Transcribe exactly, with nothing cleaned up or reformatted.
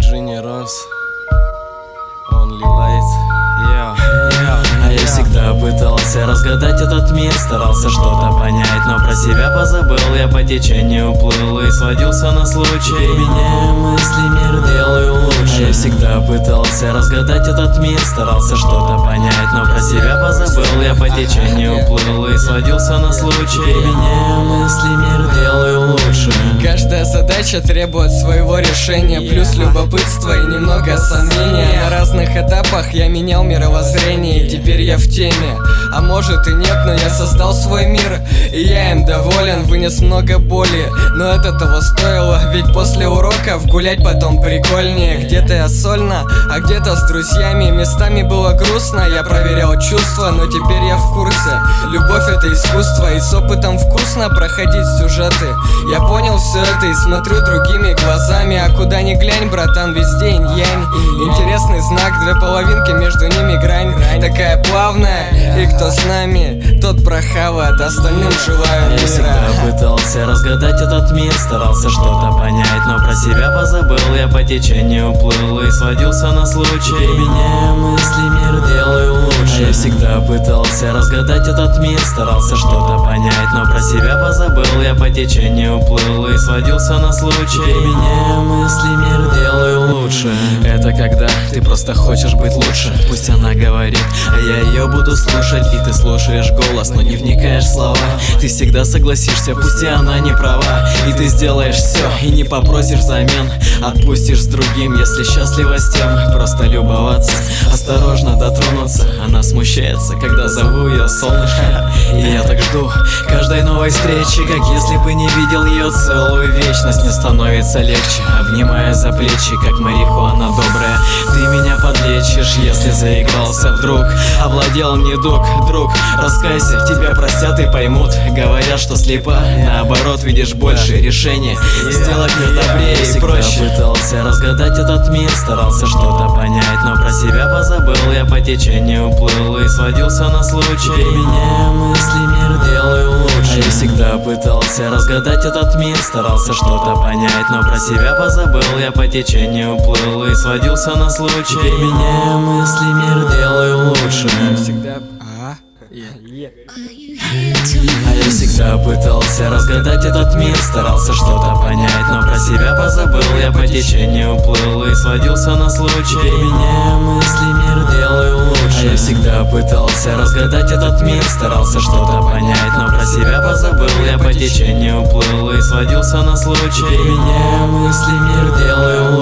Джинни Рос, Only Light, yeah, yeah. А я всегда пытался разгадать этот мир, старался что-то понять, но про себя позабыл. Я по течению уплыл и сводился на случай. Меняя мысли, мир делаю лучше. А я всегда пытался разгадать этот мир, старался что-то понять, но про себя позабыл. Я по течению уплыл и сводился на случай. Меняя мысли, мир делаю лучше. Каждая задача требует своего решения, плюс любопытство и немного сомнения. На разных этапах я менял мировоззрение, и теперь я в теме. А может и нет, но я создал свой мир, и я им доволен, вынес много боли. Но это того стоило, ведь после уроков гулять потом прикольнее. Где-то я сольно, а где-то с друзьями. Местами было грустно, я проверял чувства, но теперь я в курсе. Любовь — это искусство, и с опытом вкусно проходить сюжеты. Я понял все это и смотрю другими глазами. А куда ни глянь, братан, везде инь-янь. Интересный знак, две половинки, между ними грань. Такая плавная, и кто с нами, тот прохавает, остальным желаю мира. Я всегда пытался разгадать этот мир, старался что-то понять, но про себя позабыл. Я по течению уплыл и сводился на случай. Меняя мысли, мир делаю лучше. Я всегда пытался разгадать этот мир, старался что-то понять, но про себя позабыл. Я по течению уплыл и сводился на случай. Меняя мысли, мир делаю лучше. Это когда ты просто хочешь быть лучше. Пусть она говорит, а я ее буду слушать. И ты слушаешь голос, но не вникаешь в слова. Ты всегда согласишься, пусть и она не права. И ты сделаешь все, и не попросишь взамен. Отпустишь с другим, если счастлива с тем. Просто любоваться, осторожно дотронуться. Она смущается, когда зову ее солнышко. И я так жду каждой новой встречи, как если бы не видел ее целую вечность. Мне становится легче, обнимая за плечи, как марихуана добрая. Ты меня подлечишь, если заигрался вдруг. Овладел недуг, друг, раскайся, тебя простят и поймут. Говорят, что слепа, наоборот, видишь больше решения сделать мир добрее и проще. Я пытался разгадать этот мир, старался что-то понять, но про себя позабыл. Я по течению уплыл и сводился на случай. Меняя мысли, мир делаю лучше. А я всегда пытался разгадать этот мир, старался что-то понять, но про себя позабыл. Я по течению уплыл и сводился на случай. Меняя мысли, мир делаю лучше. Всегда... А? А я всегда пытался разгадать этот мир, старался что-то понять, но про себя позабыл. Я по течению уплыл и сводился на случай. Меняя мысли, мир делаю лучше. А я всегда пытался разгадать этот мир, старался что-то понять, но про себя позабыл. Я по течению уплыл и сводился на случай. Меняя мысли, мир делаю лучше.